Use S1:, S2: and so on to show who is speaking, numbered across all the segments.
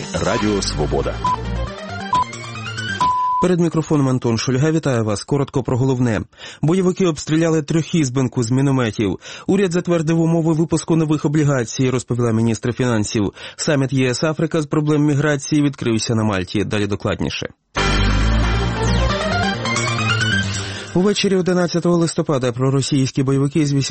S1: Радіо Свобода.
S2: Перед мікрофоном Антон Шульга. Вітаю вас. Коротко про головне. Бойовики обстріляли Трьохізбенку з мінометів. Уряд затвердив умови випуску нових облігацій, розповіла міністр фінансів. Саміт ЄС-Африка з проблем міграції відкрився на Мальті. Далі докладніше. Увечері 11 листопада проросійські бойовики з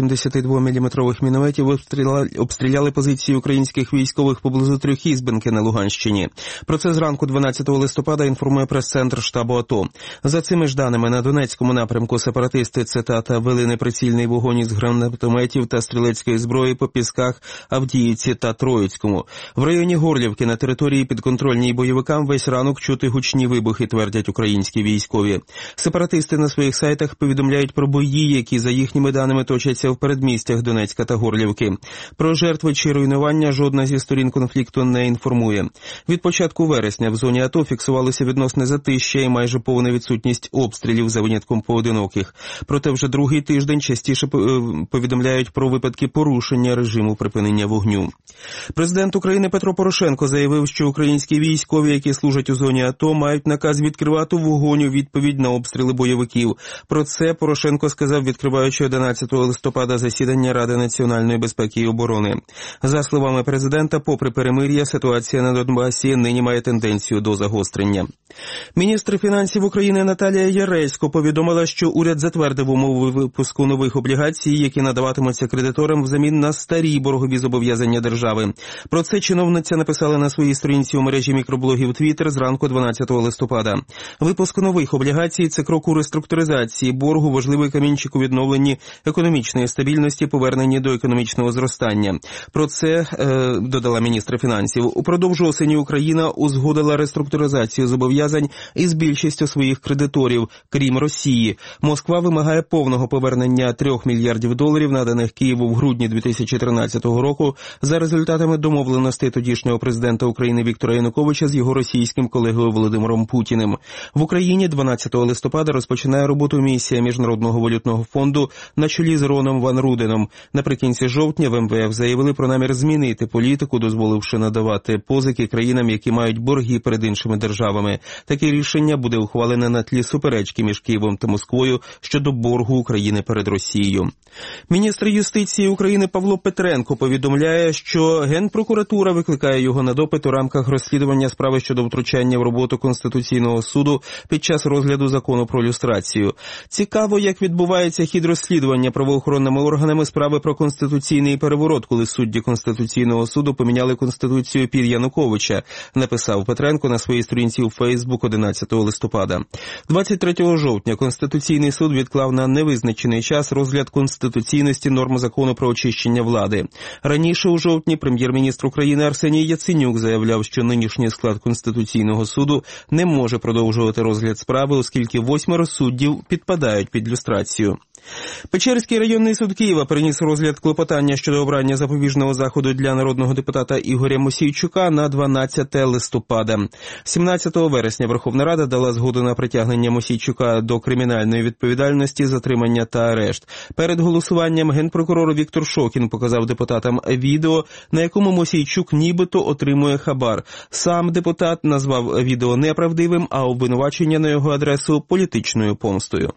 S2: 82-мм мінометів обстріляли позиції українських військових поблизу Трьохізбенки на Луганщині. Про це зранку 12 листопада інформує прес-центр штабу АТО. За цими ж даними, на Донецькому напрямку сепаратисти, цитата, вели неприцільний вогонь із гранатометів та стрілецької зброї по Пісках, Авдіївці та Троїцькому. В районі Горлівки на території підконтрольній бойовикам весь ранок чути гучні вибухи, твердять українські військові. Сепаратисти на своїх сайтах повідомляють про бої, які, за їхніми даними, точаться в передмістях Донецька та Горлівки. Про жертви чи руйнування жодна зі сторін конфлікту не інформує. Від початку вересня в зоні АТО фіксувалося відносне затища і майже повна відсутність обстрілів за винятком поодиноких. Проте вже другий тиждень частіше повідомляють про випадки порушення режиму припинення вогню. Президент України Петро Порошенко заявив, що українські військові, які служать у зоні АТО, мають наказ відкривати вогонь у відповідь на обстріли бойовиків. Про це Порошенко сказав, відкриваючи 11 листопада засідання Ради національної безпеки і оборони. За словами президента, попри перемир'я, ситуація на Донбасі нині має тенденцію до загострення. Міністр фінансів України Наталія Яресько повідомила, що уряд затвердив умови випуску нових облігацій, які надаватимуться кредиторам взамін на старі боргові зобов'язання держави. Про це чиновниця написала на своїй сторінці у мережі мікроблогів Twitter зранку 12 листопада. Випуск нових облігацій – це крок у реструктуризації боргу, важливий камінчик у відновленні економічної стабільності, поверненні до економічного зростання. Про це додала міністр фінансів. Упродовж осені Україна узгодила реструктуризацію зобов'язань із більшістю своїх кредиторів, крім Росії. Москва вимагає повного повернення $3 мільярдів, наданих Києву в грудні 2013 року за результатами домовленостей тодішнього президента України Віктора Януковича з його російським колегою Володимиром Путіним. В Україні 12 листопада розпочинає роботу місія Міжнародного валютного фонду на чолі з Роном Ван Руденом. Наприкінці жовтня в МВФ заявили про намір змінити політику, дозволивши надавати позики країнам, які мають борги перед іншими державами. Таке рішення буде ухвалене на тлі суперечки між Києвом та Москвою щодо боргу України перед Росією. Міністр юстиції України Павло Петренко повідомляє, що Генпрокуратура викликає його на допит у рамках розслідування справи щодо втручання в роботу Конституційного суду під час розгляду закону про люстрацію. Цікаво, як відбувається хід розслідування правоохоронними органами справи про конституційний переворот, коли судді Конституційного суду поміняли Конституцію під Януковича, написав Петренко на своїй сторінці у Фейсбук 11 листопада. 23 жовтня Конституційний суд відклав на невизначений час розгляд конституційності норм закону про очищення влади. Раніше у жовтні прем'єр-міністр України Арсеній Яценюк заявляв, що нинішній склад Конституційного суду не може продовжувати розгляд справи, оскільки 8 суддів підпадають під люстрацію. Печерський районний суд Києва переніс розгляд клопотання щодо обрання запобіжного заходу для народного депутата Ігоря Мосійчука на 12 листопада. 17 вересня Верховна Рада дала згоду на притягнення Мосійчука до кримінальної відповідальності, затримання та арешт. Перед голосуванням генпрокурор Віктор Шокін показав депутатам відео, на якому Мосійчук нібито отримує хабар. Сам депутат назвав відео неправдивим, а обвинувачення на його адресу – політичною помстою.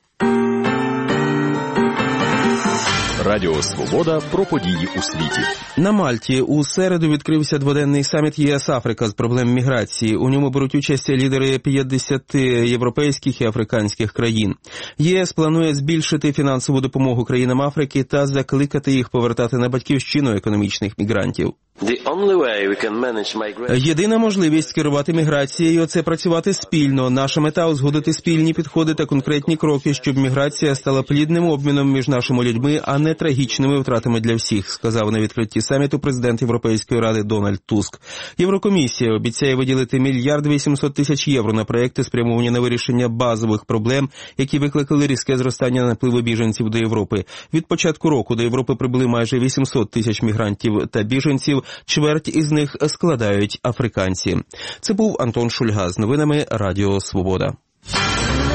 S1: Радіо Свобода про події у світі.
S2: На Мальті у середу відкрився дводенний саміт ЄС-Африка з проблем міграції. У ньому беруть участь лідери 50 європейських і африканських країн. ЄС планує збільшити фінансову допомогу країнам Африки та закликати їх повертати на батьківщину економічних мігрантів. Єдина можливість керувати міграцією – це працювати спільно. Наша мета – узгодити спільні підходи та конкретні кроки, щоб міграція стала плідним обміном між нашими людьми, а не трагічними втратами для всіх, сказав на відкритті саміту президент Європейської ради Дональд Туск. Єврокомісія обіцяє виділити $1 800 000 євро на проекти, спрямовані на вирішення базових проблем, які викликали різке зростання напливу біженців до Європи. Від початку року до Європи прибули майже 800 000 мігрантів та біженців, чверть із них складають африканці. Це був Антон Шульга з новинами Радіо Свобода.